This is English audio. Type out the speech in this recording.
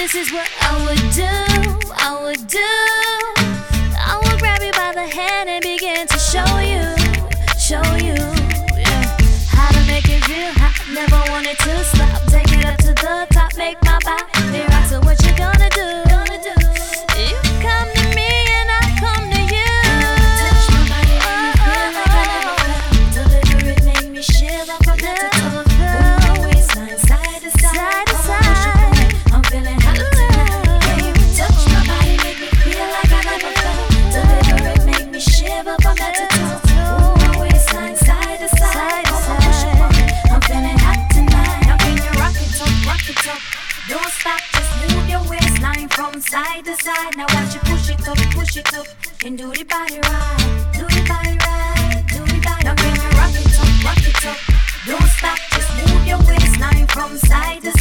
this is what I would do. I would do. I would grab you by the hand and begin to show you, yeah, how to make it feel hot. Never wanted to stop. Take it up to the top, make my body rock. So what you gonna do? You come to me and I come to you. Touch my body, make me feel like I never felt. Deliver it, make me shiver from head to toe. Move my waistline side to side. I'm feeling hot tonight. Yeah, you touch my body, make me feel like I never felt. Deliver it, make me shiver from head to toe. Move my waistline side to side. I'm feeling hot tonight. Now can you rock it up? Don't stop, just move your waistline from side to side. Now watch you push it up, and do the body right, do the body right, do the body right. Now can you rock it up? Don't stop, just move your waistline from side to